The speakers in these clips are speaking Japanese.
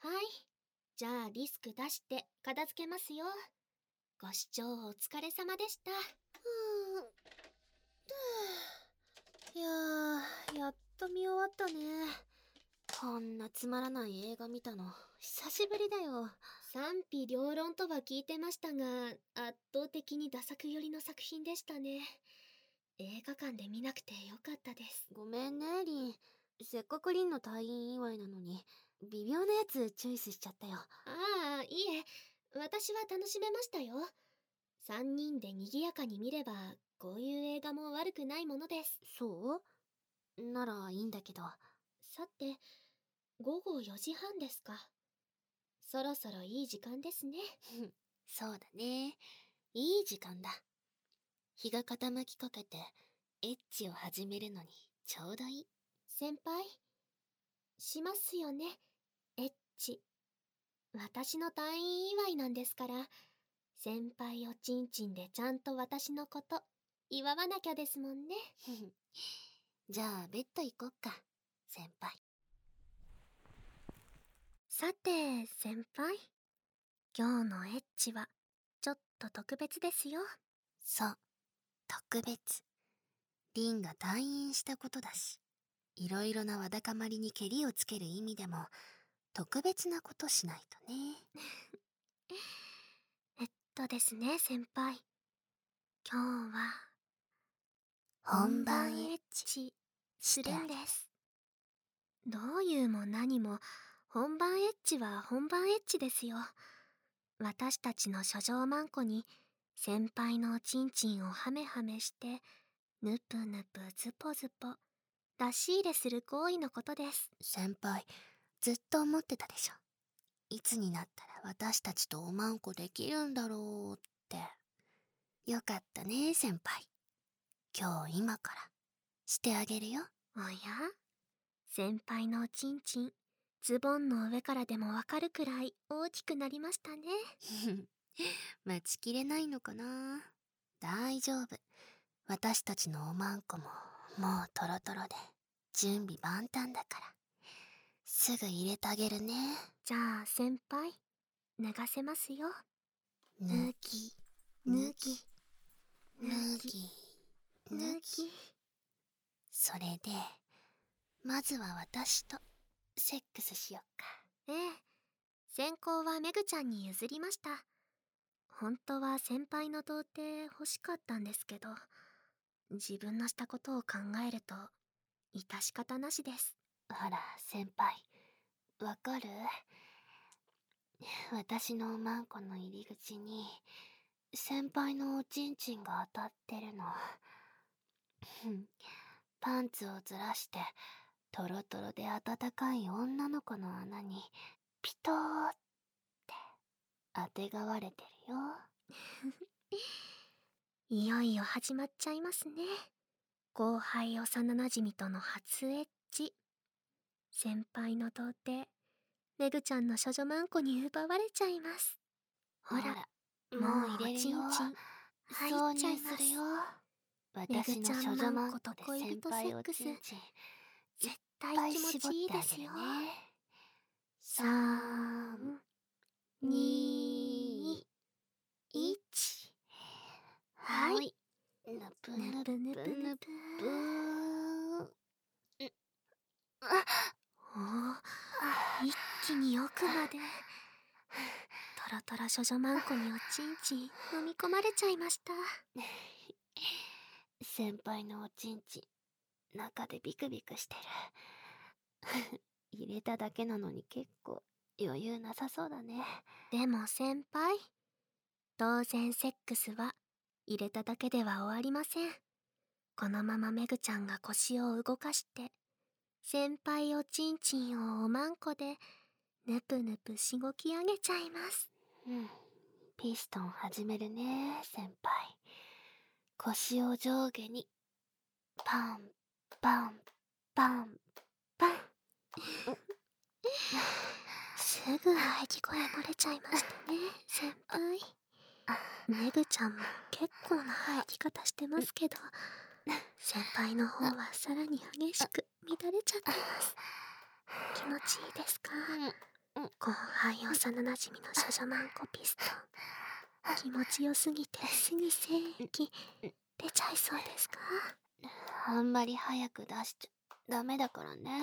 じゃあリスク出して片付けますよ。ご視聴お疲れ様でした。 いやー、やっと見終わったね。こんなつまらない映画見たの久しぶりだよ。 賛否両論とは聞いてましたが、圧倒的にダ作寄りの作品でしたね。映画館で見なくてよかったです。 ごめんね、リン。せっかくリンの退院祝いなのに微妙なやつチョイスしちゃったよ。 ああ、いいえ、私は楽しめましたよ。3人で賑やかに見れば、こういう映画も悪くないものです。 そうならいいんだけど。 さて、午後4時半ですか。そろそろいい時間ですね。 そうだね。いい時間だ。日が傾きかけてエッチを始めるのにちょうどいい。 先輩、しますよね、エッチ。私の退院祝いなんですから、先輩おちんちんでちゃんと私のこと祝わなきゃですもんね。 じゃあベッド行こっか、先輩。 さて、先輩。今日のエッチはちょっと特別ですよ。 そう、特別。リンが退院したことだし、いろいろなわだかまりにケリをつける意味でも特別なことしないとね。 ですね、先輩。今日は本番エッチするんです。どういうも何も本番エッチは本番エッチですよ。私たちの書状マンコに先輩のおちんちんをハメハメしてぬぷぬぷズポズポ出し入れする行為のことです。 先輩、ずっと思ってたでしょ。いつになったら私たちとおまんこできるんだろうって。よかったね、先輩。今日今からしてあげるよ。 おや？先輩のおちんちん、ズボンの上からでもわかるくらい大きくなりましたね。 待ちきれないのかな。大丈夫。私たちのおまんこももうトロトロで準備万端だから。すぐ入れてあげるね。 じゃあ先輩、脱がせますよ。 脱ぎ、脱ぎ、脱ぎ、脱ぎ。それで、まずは私とセックスしよっか。 ええ、先行はメグちゃんに譲りました。本当は先輩の童貞欲しかったんですけど、自分のしたことを考えると致し方なしです。 ほら先輩、わかる？私のおまんこの入り口に先輩のおちんちんが当たってるの。パンツをずらしてトロトロで温かい女の子の穴にピトーってあてがわれてるよ。 いよいよ始まっちゃいますね。後輩幼なじみとの初エッチ。先輩の童貞、メグちゃんの処女マンコに奪われちゃいます。ほら、もう入れるよ。 挿入するよ。私の処女マンコで先輩おちんちん絶対気持ちいいですよ。3、2、1。はい。ぬぷぬぷぬぷ。 一気に奥まで。トロトロ処女マンコにおちんちん飲み込まれちゃいました。 先輩のおちんちん、中でビクビクしてる。入れただけなのに結構余裕なさそうだね。 でも先輩、当然セックスは入れただけでは終わりません。このままメグちゃんが腰を動かして先輩おちんちんをおまんこでぬぷぬぷしごき上げちゃいます。 ピストン始めるね、先輩。腰を上下にパンパンパンパン。 すぐ喘ぎ声漏れちゃいましたね、先輩。メグちゃんも結構な吐き方してますけど、先輩の方はさらに激しく乱れちゃってます。気持ちいいですか？ 後輩幼馴染の少女マンコピストン、気持ちよすぎてすぐ精液出ちゃいそうですか？ あんまり早く出しちゃダメだからね。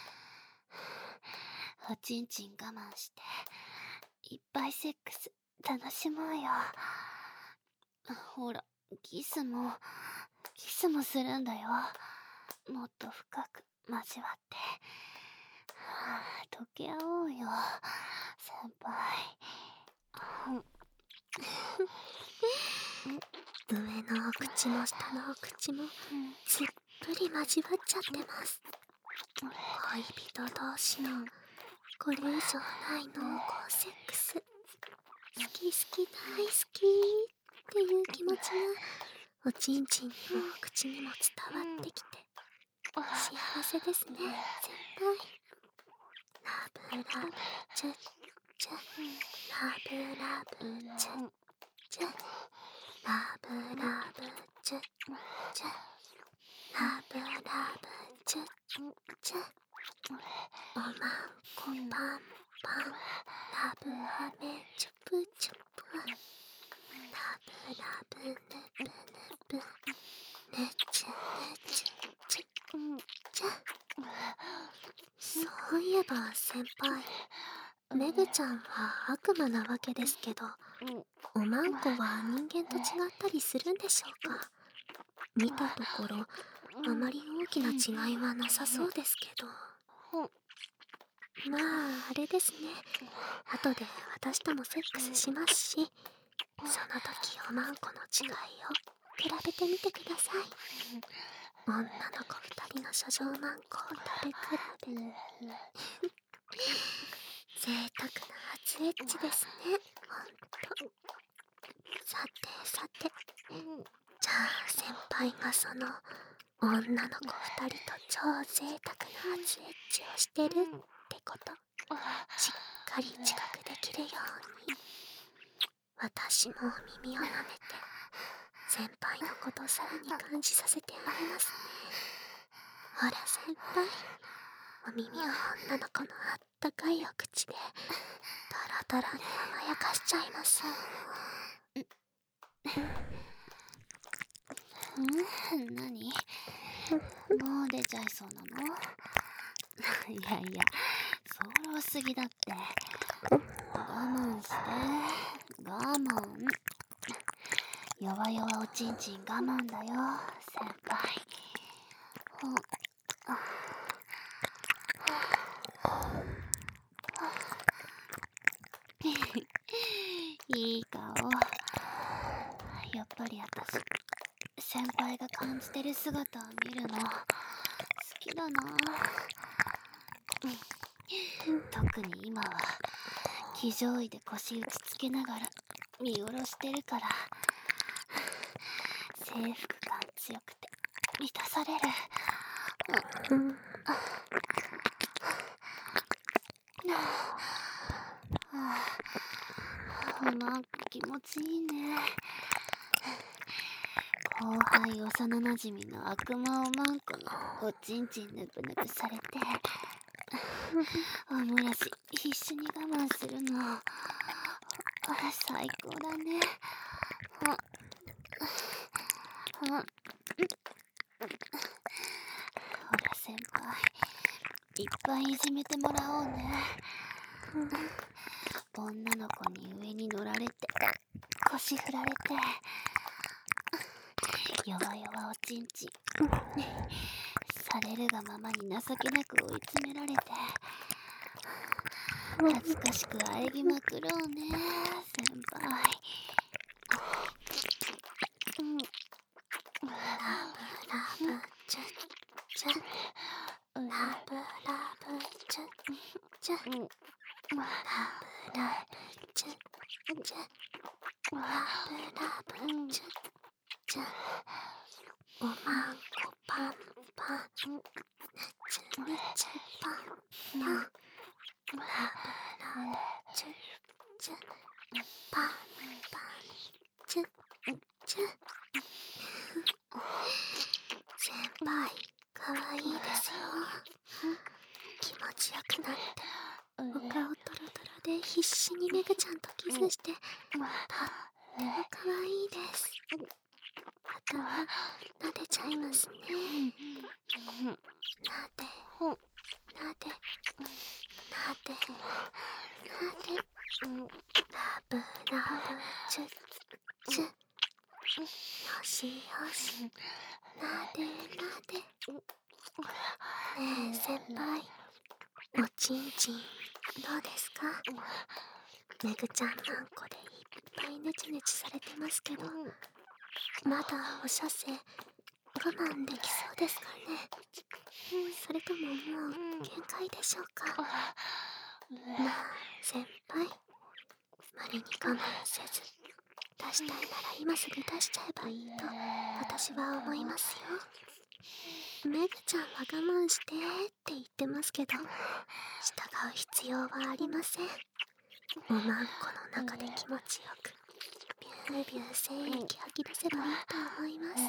おちんちん我慢していっぱいセックス楽しもうよ。ほら、キスもするんだよ。もっと深く交わって、溶け合おうよ先輩。 上のお口も下のお口もすっぷり交わっちゃってます。恋人同士のこれ以上ない濃厚セックス、好き好き大好きっていう気持ちがおちんちんにもお口にも伝わってきて幸せですね先輩。ラブラブチュッチュ、ラブラブチュッチュ、ラブラブチュッチュ、ラブラブチュッチュ、おまんこパンパン、ラブハメチュプチュプ、ラブラブヌプヌプ、ヌチュヌチュチュチュ。そういえば先輩、メグちゃんは悪魔なわけですけど、おまんこは人間と違ったりするんでしょうか？見たところあまり大きな違いはなさそうですけど。まああれですね、後で私ともセックスしますし、その時おまんこの違いを比べてみてください。女の子2人の処女マンコを食べ比べ。贅沢な初エッチですね、ほんと。さてさて、じゃあ先輩がその女の子2人と超贅沢な初エッチをしてるってことしっかり自覚できるように、私も耳を舐めて先輩のことさらに感じさせてあげますね。ほら先輩、お耳を女の子のあったかいお口でトロトロに甘やかしちゃいますよ。 何？もう出ちゃいそうなの？いやいや、そろすぎだって。我慢して我慢。弱々おちんちん我慢だよ先輩。いい顔。やっぱり私先輩が感じてる姿を見るの好きだな。特に今は騎乗位で腰打ちつけながら見下ろしてるから征服感強くて満たされる。なんか気持ちいいね。後輩幼馴染の悪魔おまんこのおちんちんぬくぬくされておもらし必死に我慢するの最高だね。ほら先輩、いっぱいいじめてもらおうね。女の子に上に乗られて腰振られて弱々おちんちんされるがままに情けなく追い詰められて恥ずかしく喘ぎまくろうね先輩。 ラブラブチュッチュ、ラブラブチュッチュ、ラブラブチュッチュ、ラブラブチュッチュ、おまんこパンパン、ぬちゅぬちゅパンパン、ラブラブチュッチュ、パンパンチュッチュ。先輩、かわいいですよ。気持ちよくなってお顔トロで必死にめぐちゃんとキスして、とっても可愛いです。頭撫でちゃいますね。撫で撫で撫で撫で、ラブラブチュッチュッ、よしよし、撫で撫で。ねえ先輩、おちんちんどうですか？めぐちゃんマンコでいっぱいネチネチされてますけど、まだお射精我慢できそうですかね？それとももう限界でしょうか？なあ先輩、無理に我慢せず、出したいなら今すぐ出しちゃえばいいと私は思いますよ。めぐちゃんは我慢してって言ってますけど、従う必要はありません。おまんこの中で気持ちよくビュービュー精液吐き出せばいいと思います。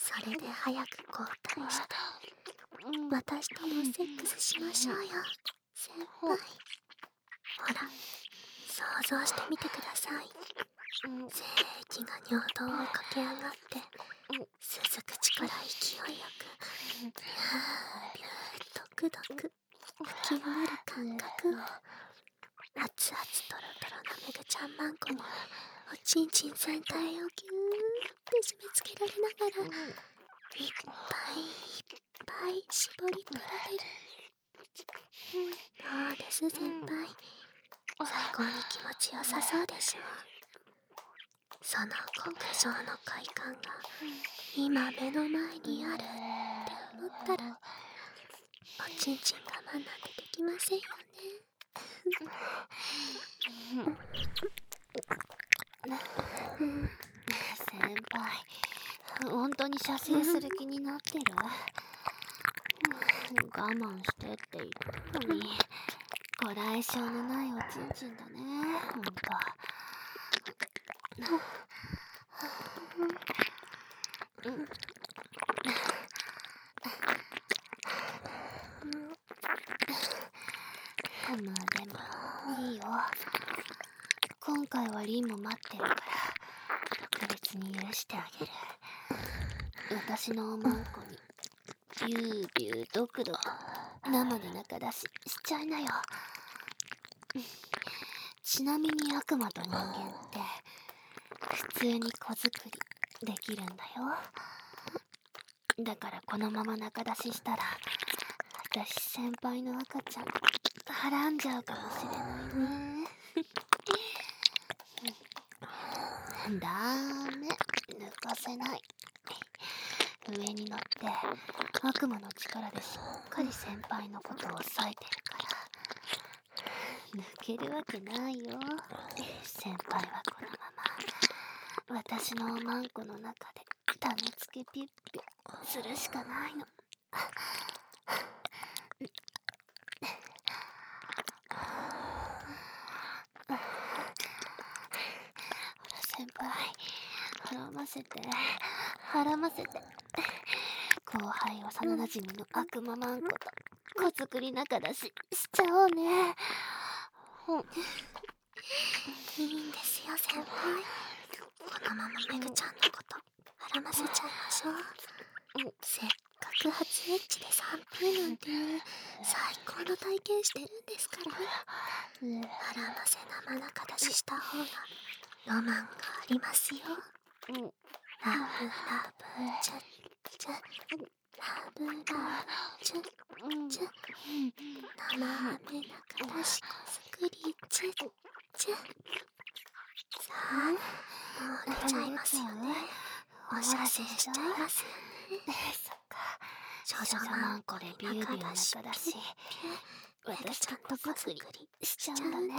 それで早く交代して私ともセックスしましょうよ先輩。ほら、想像してみてください。精液が尿道を駆け上がって吸う口から勢いよくビュービュードクドク吹き上がる感覚を、熱々トロトロのめぐちゃんマンコにおちんちん全体をギューって締め付けられながら、いっぱいいっぱい絞り取られる。どうです先輩、最高に気持ちよさそうでしょう。その極上の快感が今目の前にあるって思ったら、おちんちん我慢なんてできませんよね。 先輩、本当に射精する気になってる？我慢してって言ったのに、こらえ性のないおちんちんだね、ほんと。まあでもいいよ。今回はリンも待ってるから特別に許してあげる。私のおまんこにビュービュードクドク生で中出ししちゃいなよ。ちなみに悪魔と人間って普通に子作りできるんだよ。だからこのまま中出ししたら私先輩の赤ちゃんはらんじゃうかもしれないね。ダメ、抜かせない。上に乗って悪魔の力でしっかり先輩のことを押さえてるから抜けるわけないよ。先輩はこのまま私のおまんこの中で種付けピュッピュするしかないの。先輩、はらませてはらませて。後輩幼なじみの悪魔マンコと子作り仲だししちゃおうね。 いいんですよ先輩、このままめぐちゃんのことはらませちゃいましょう。せっかく初エッチで 3P なんていう最高の体験してるんですから、はらませ生中出しした方がロマンがありますよ。ラブラブチュッチュッ、ラブラブチュッチュッ、生飴中出し子作りチュッチュッ。さあ、もう出ちゃいますよね。お射精しちゃいますよね。 そっか、 少女マンコでビュービュー中だし私と子作りしちゃうんだね。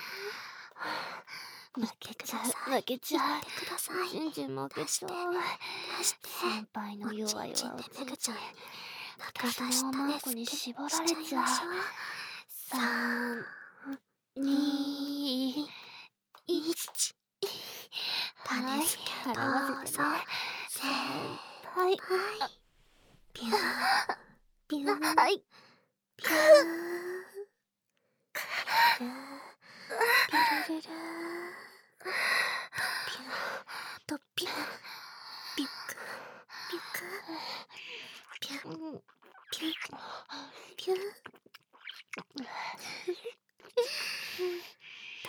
負けちゃう負けちゃう。チンチン負けちゃう。先輩の弱い弱おちんちん私のおまんこに絞られちゃう。3、2、1。 種付けどうぞ先輩。ビュービュービュービュー。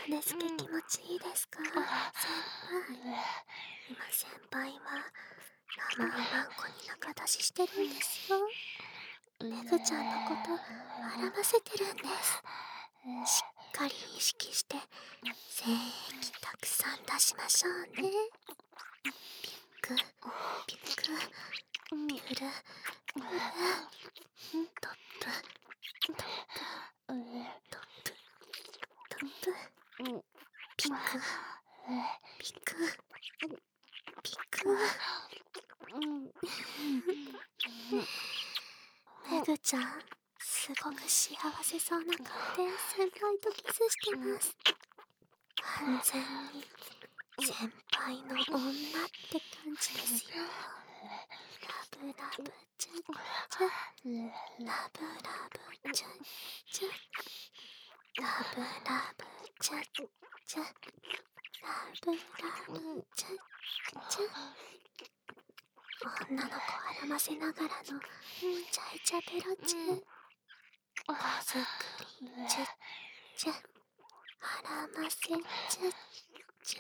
どですけ気持ちいいですか、先輩。今先輩は生うまんこに仲出ししてるんですよ。めぐちゃんのこと笑わせてるんです。しっかり意識して精液たくさん出しましょうね。ピックピックピュルピュルトップトップトップトップピックピックピックめぐちゃんすごく幸せそうな顔で先輩とキスしてます。完全に先輩の女って感じですよ。ラブラブチュッチュラブラブチュッチュラブラブチュッチュラブラブチュッチュ女の子をませながらのイチャイチャベロチュ子作りチュッチュませチュッチュ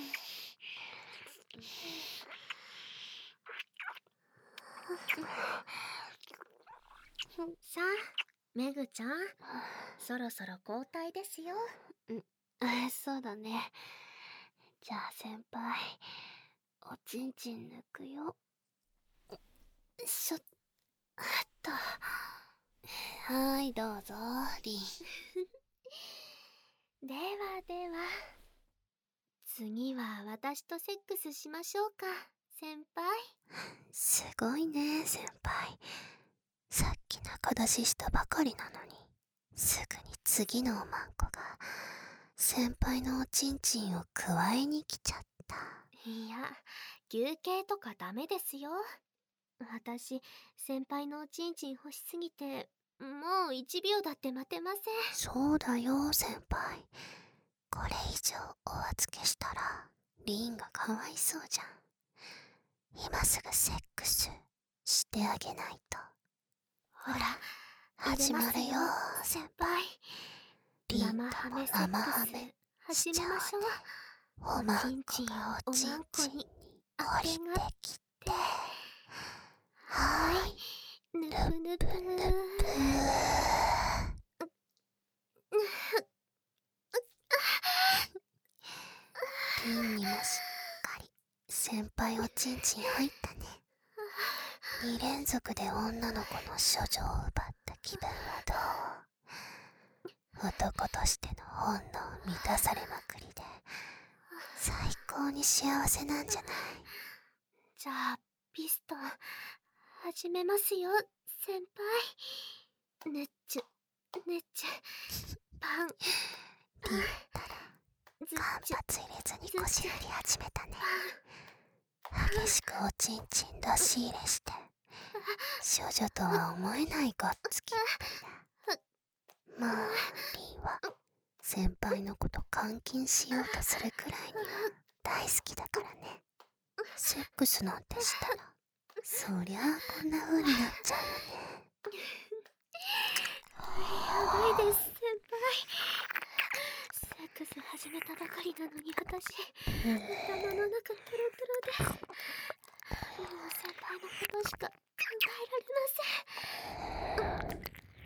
さあめぐちゃん、そろそろ交代ですよ。 そうだね。じゃあ先輩、おちんちん抜くよ。はーい、どうぞリン。 ではでは、次は私とセックスしましょうか、先輩。 すごいね先輩。さっき仲出ししたばかりなのに、すぐに次のおまんこが先輩のおちんちんをくわえに来ちゃった。 いや、休憩とかダメですよ。私先輩のおちんちん欲しすぎてもう1秒だって待てません。 そうだよ先輩。これ以上お預けしたらリンがかわいそうじゃん。今すぐセックスしてあげないと。 ほら始まるよ先輩。リンとも生ハメしちゃうね。おまんこがおちんちんに降りてきて、 はーい、ぬぷぬぷリンにもしっかり先輩おちんちん入ったね。2連続で女の子の処女を奪った気分はどう？男としての本能満たされまくりで最高に幸せなんじゃない？ じゃあピストン始めますよ先輩。ねっちゅねっちゅパンリンったら間髪入れずに腰振り始めたね。激しくおちんちん出し入れして少女とは思えないごっつきっぷりだ。まあリンは先輩のこと監禁しようとするくらいには大好きだからね。セックスなんてしたらそりゃあこんな風になっちゃうよね。 やばいです先輩。セックス始めたばかりなのに私頭の中トロトロです。もう先輩のことしか考えられません。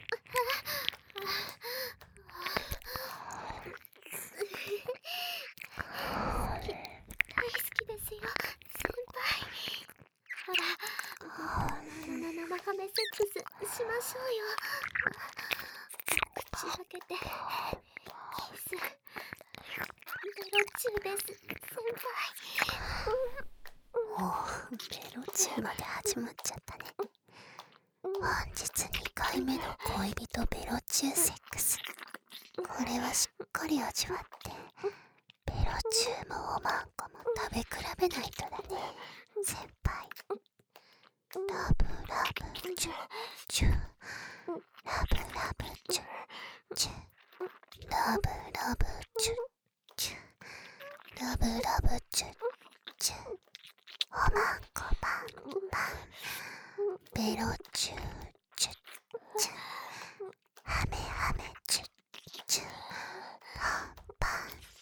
大好きですよ先輩。ほら生ハメセックスしましょうよ。口開けてキスベロチューです先輩。 もうベロチューまで始まっちゃったね。本日2回目の恋人ベロチューセックス。これはしっかり味わってベロチューもおまんこも食べ比べないとだね先輩。ラブラブチュチュラブラブチュチュラブラブチュチュラブラブチュチュおまんこパンパンベロチュチュチュハメハメチュチュパンパン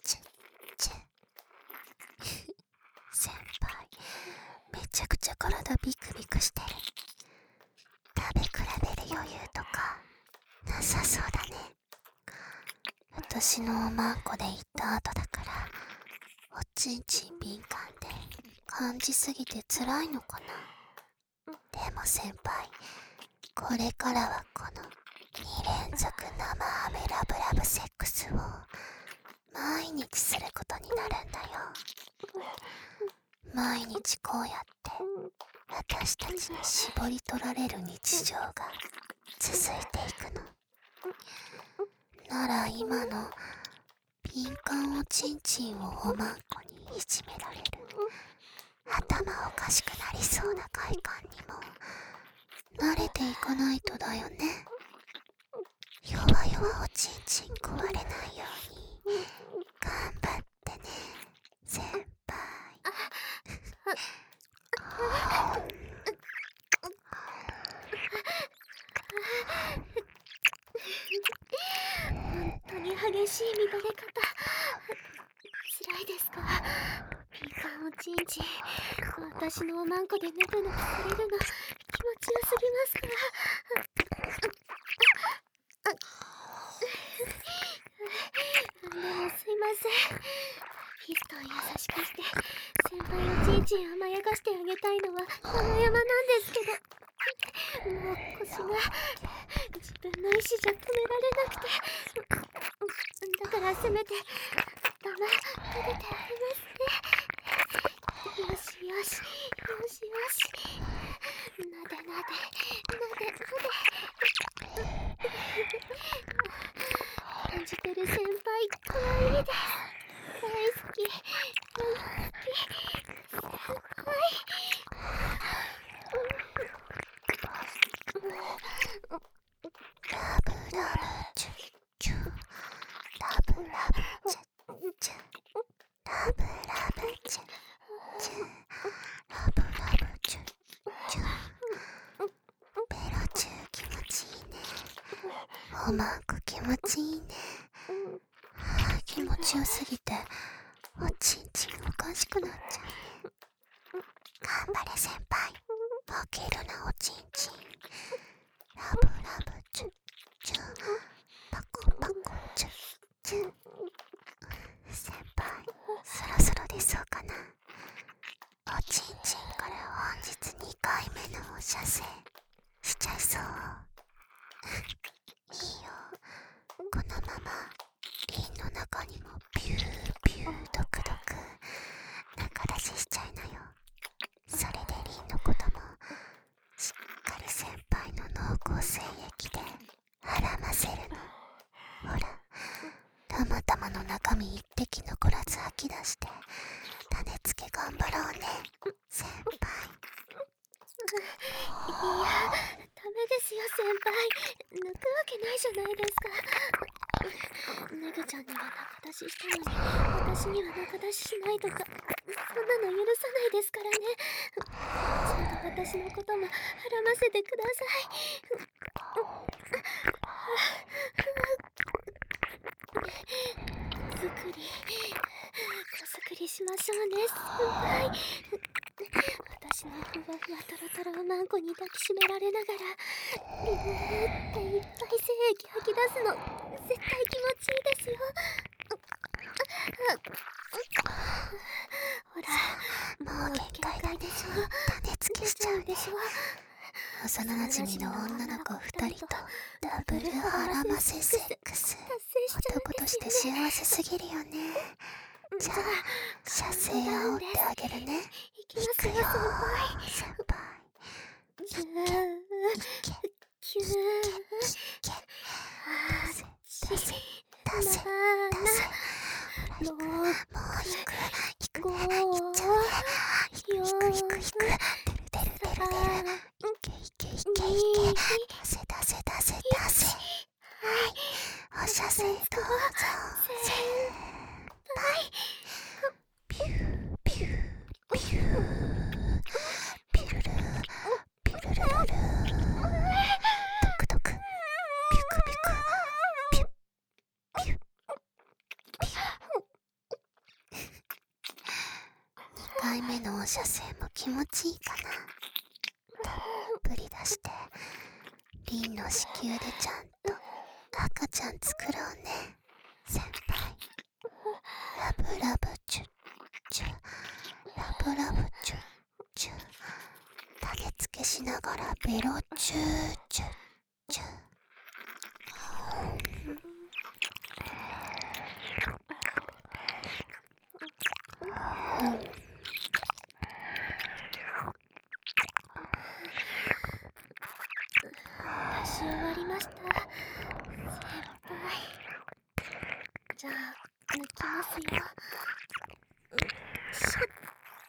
私のおまんこで行った後だから、おちんちん敏感で感じすぎて辛いのかな。でも先輩、これからはこの2連続生ハメラブラブセックスを毎日することになるんだよ。毎日こうやって私たちに絞り取られる日常が続いていくの。なら今の敏感おちんちんをおまんこにいじめられる頭おかしくなりそうな快感にも慣れていかないとだよね。弱々おちんちん壊れないように頑張ってね、先輩。 本当に激しい乱れ方。辛いですか？敏感おちんちん、私のおまんこでぬくぬくされるの気持ちよすぎますから。でもすいません。ピストン優しくして先輩おちんちん甘やかしてあげたいのは山々なんですけど、もう腰が自分の意志じゃ止められなくて、だからせめて頭撫でてあげますね。よしよしよしよし、なでなでなでなで。感じてる先輩かわいいです。大好き大好き先輩。 ラブラブチュッチュ、ラブラブチュッチュ、ラブラブチュッチュ、ラブラブチュッチュ。ベロチュー気持ちいいね。おまんこ気持ちいいね。気持ちよすぎておちんちんおかしくなっちゃうね。頑張れ先輩、負けるなおちんちん。ラブラブチュッチュ、パコパコチュッチュ。先輩、そろそろ出そうかな。おちんちんから本日2回目のお射精しちゃいそう。いいよ、このままリンの中にもビュービュードクドク中出ししちゃいなよ。それでリンのこともしっかり先輩の濃厚精液で絡ませるの。ほら、たまたまの中身一滴残らず吐き出して種付け頑張ろうね、先輩。 いや、ダメですよ先輩。抜くわけないじゃないですか。ネグちゃんには中出ししたのに私には中出ししないとか、そんなの許さないですからね。ちゃんと私のことも絡ませてください。子作りしましょうね先輩。私のふわふわトロトロをマンコに抱きしめられながらビューっていっぱい精液吐き出すの絶対気持ちいいですよ。ほら、もう限界でしょ。 種付けしちゃうでしょ。幼なじみの女の子2人とダブル絡ませセックス、男として幸せすぎるよね。じゃあ射精を煽ってあげるね。 いきますよ先輩。キューキュー出せ出せ出せ。もう行くね、行っちゃうね。行く出るいけ出せはい、お射精どうぞ先輩。ピューピューピューピュルルピュルルルルドクドクピュクピクピュピュピュ。2回目のお射精も気持ちいいかな。たっぷり出してリンの子宮でちゃんと赤ちゃん作ろうね、 先輩、ラブラブチュッチュ、ラブラブチュッチュ、種付けしながらベロチューチュッチュ。 出し終わりました、先輩。じゃあ抜きますよ。しょっ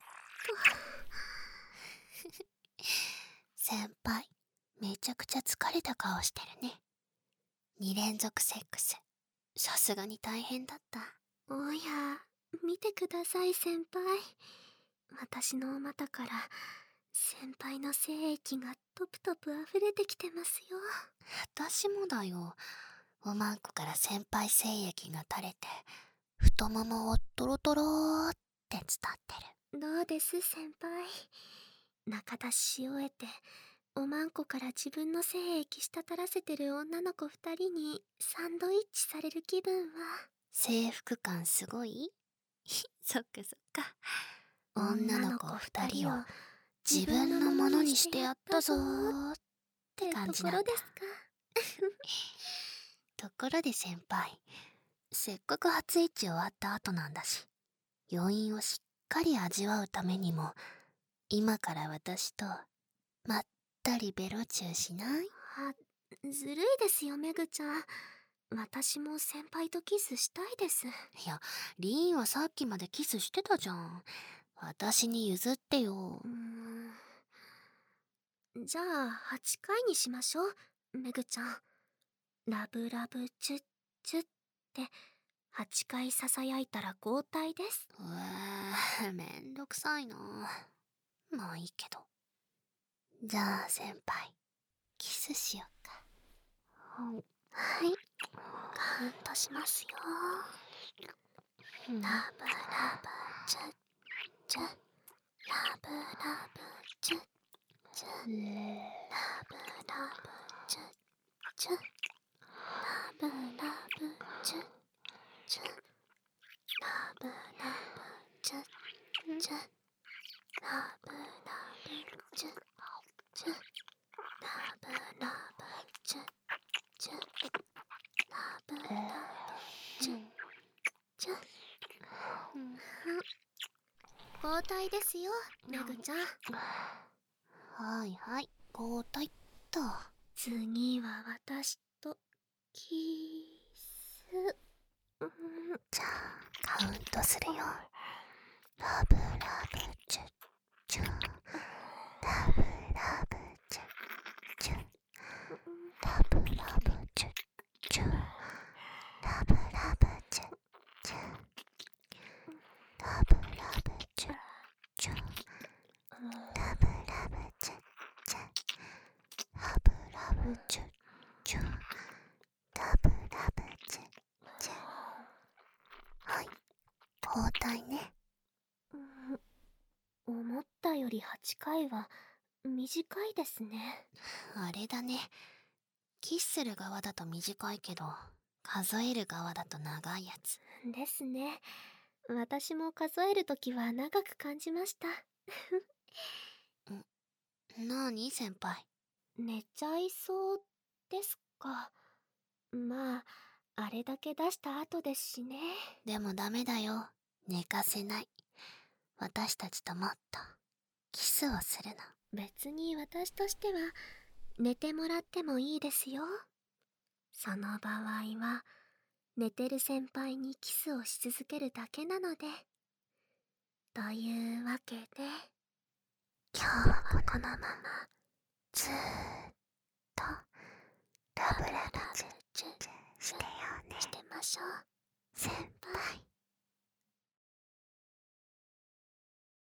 先輩、めちゃくちゃ疲れた顔してるね。2連続セックス、さすがに大変だった。 おや、見てください先輩。私のお股から先輩の精液がトプトプ溢れてきてますよ。 私もだよ。おまんこから先輩精液が垂れて、太ももをトロトローって伝ってる。 どうです先輩。仲出しし終えておまんこから自分の精液滴らせてる女の子2人にサンドイッチされる気分は。 征服感すごいそっかそっか。女の子2人を自分のものにしてやったぞーって感じなんだ。 ところですか。 ところで先輩、せっかく初エッチ終わった後なんだし、余韻をしっかり味わうためにも、今から私とまったりベロチューしない？ ずるいですよメグちゃん。私も先輩とキスしたいです。 いや、リーンはさっきまでキスしてたじゃん。私に譲ってよ。 じゃあ8回にしましょうメグちゃん。ラブラブチュッチュッって8回ささやいたら交代です。 めんどくさいな。まあいいけど。じゃあ先輩、キスしよっか。 はい、カウントしますよ。ラブラブチュッチュッ、ラブラブチュッチュッ、ラブラブチュッチュッ、ラブラブチュッチュッ、ラブラブチュッチュッ、ラブラブチュッチュッ、ラブラブチュッチュッ、ラブラブチュッチュッ。交代ですよメグちゃん。 はいはい、交代っと。 次は私とキス。 じゃあカウントするよ。ラブラブチュッチュ、ラブラブチュッチュ、ラブラブチュッチュ、ラブラブチュッチュ、ラブラブチュッチュ、ラブラブチュッチュ、ラブラブチュッチュ、ラブラブチュッチュ。はい、交代ね。 思ったより8回は短いですね。 あれだね。キスする側だと短いけど、数える側だと長いやつ。 ですね。私も数えるときは長く感じました。 なに先輩。 寝ちゃいそうですか。まあ、あれだけ出した後ですしね。 でもダメだよ。寝かせない。私たちともっとキスをするの。 別に私としては寝てもらってもいいですよ。その場合は寝てる先輩にキスをし続けるだけなので。というわけで今日はこのままずーっとラブラブチュッチュしてようね。してましょう先輩。